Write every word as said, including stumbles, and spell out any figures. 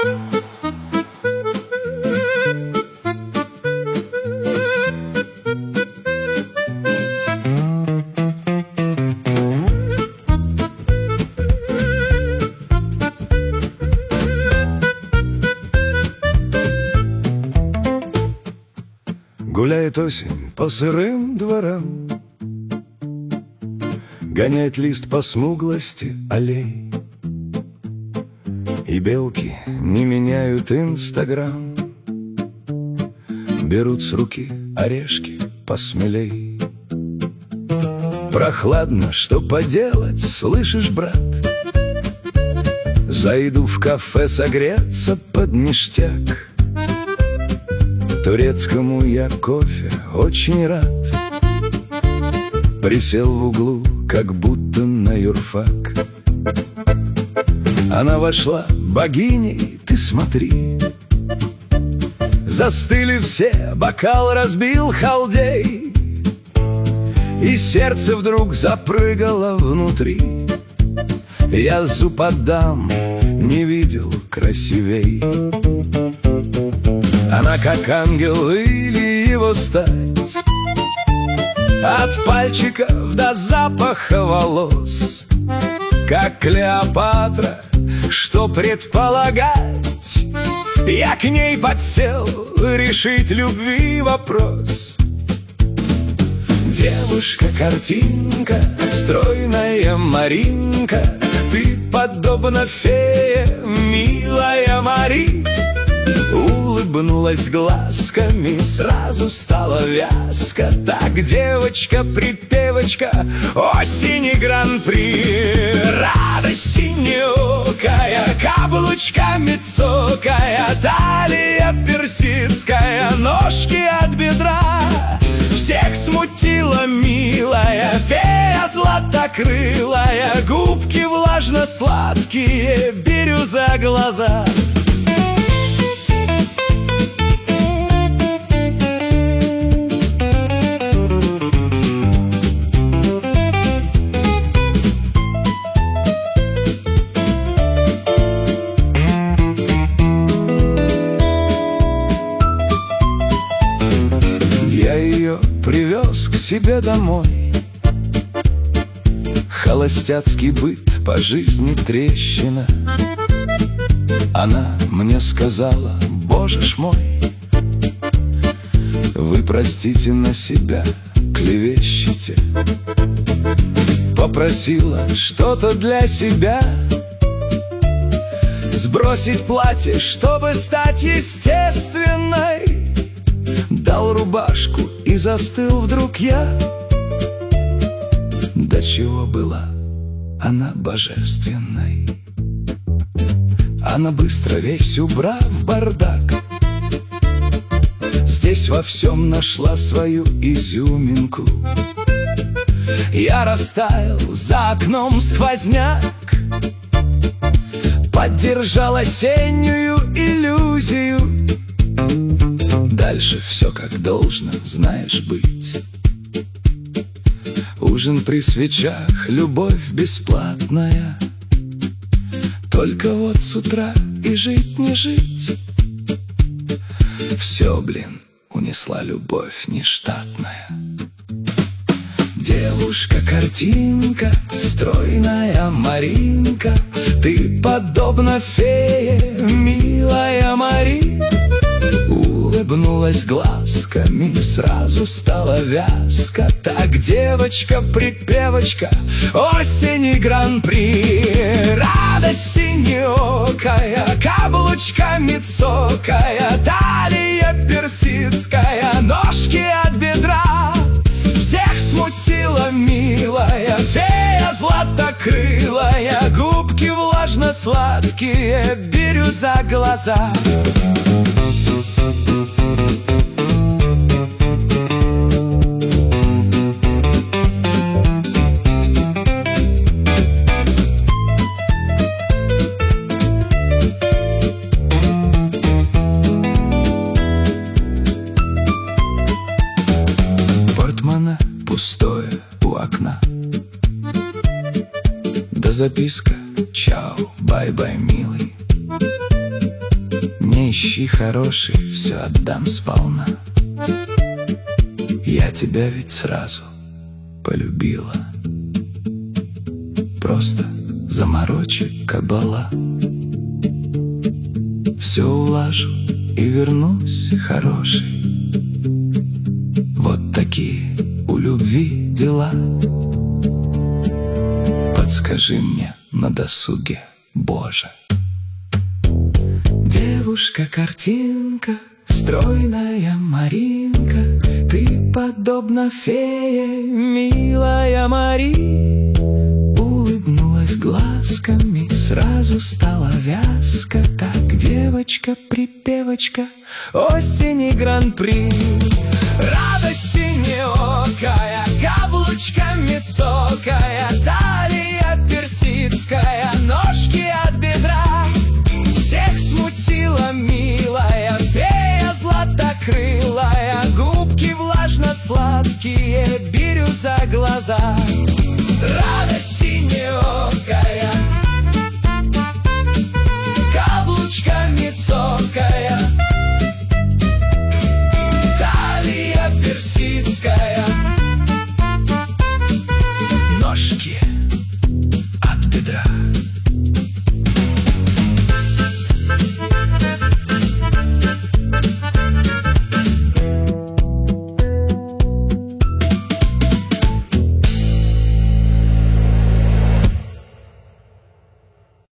Гуляет осень по сырым дворам, гоняет лист по смуглости аллей, и белки не меняют инстаграм, берут с руки орешки посмелей. Прохладно, что поделать, слышишь, брат? Зайду в кафе согреться под ништяк. Турецкому я кофе очень рад. Присел в углу, как будто на юрфак. Она вошла богиней, ты смотри. Застыли все, бокал разбил халдей, и сердце вдруг запрыгало внутри. Я зуб отдам, не видел красивей. Она как ангел или его стать, от пальчиков до запаха волос, как Клеопатра, что предполагать? Я к ней подсел решить любви вопрос. Девушка-картинка, стройная Маринка, ты подобна фее, милая Мари. Улыбнулась глазками, сразу стала вязка. Так, девочка-припевочка, осени гран-при. Радость синеокая, каблучками цокая, талия персидская, ножки от бедра. Всех смутила милая фея златокрылая, губки влажно-сладкие, бирюза глаза. Привез к себе домой. Холостяцкий быт, по жизни трещина. Она мне сказала: боже ж мой, вы, простите, на себя клевещете. Попросила что-то для себя, сбросить платье, чтобы стать естественной. Дал рубашку, и застыл вдруг я. До чего была она божественной. Она быстро, весь убрав бардак, здесь во всем нашла свою изюминку. Я растаял, за окном сквозняк, поддержал осеннюю иллюзию. Дальше все как должно, знаешь, быть. Ужин при свечах, любовь бесплатная. Только вот с утра и жить не жить. Все, блин, унесла любовь нештатная. Девушка-картинка, стройная Маринка, ты подобна фее, милая Мари. Улыбнулась глазками, сразу стала вязка. Так, девочка-припевочка, осени гран-при. Радость синеокая, каблучками цокая, талия персидская, ножки от бедра. Всех смутила милая фея златокрылая, губки влажно-сладкие, бирюза глаза. Портмоне пустое у окна, да записка: чао, бай-бай, милый. Нищий хороший, все отдам сполна. Я тебя ведь сразу полюбила. Просто заморочек кабала. Все улажу и вернусь хороший. Вот такие у любви дела. Подскажи мне на досуге, Боже. Девушка-картинка, стройная Маринка, ты подобна фее, милая Мари. Улыбнулась глазками, сразу стала вязка. Так, девочка-припевочка, осени гран-при. Радость синеокая, каблучками цокая, талия персидская, ножки от бедра. Всех смутила милая фея златокрылая, губки влажно-сладкие, бирюза глаза.